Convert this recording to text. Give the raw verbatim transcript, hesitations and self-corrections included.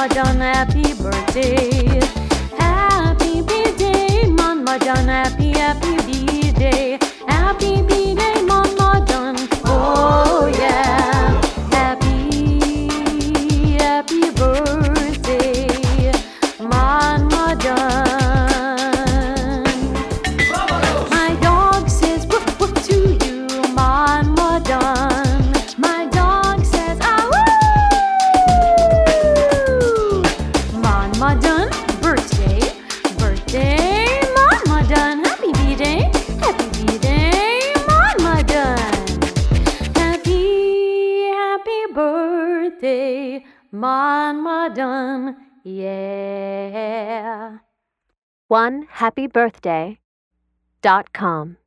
Manmadan, happy birthday. Happy birthday, Manmadan, happy, happy birthday. Happy birthday, Manmadan. Oh yeah. Happy, happy birthday, Manmadan. My dog says woof woof to you, Manmadan. My dog says ah woo. Manmadan, birthday, birthday, Manmadan. Happy birthday, happy birthday, Manmadan. Happy, happy birthday, Manmadan. Yeah. one happy birthday dot com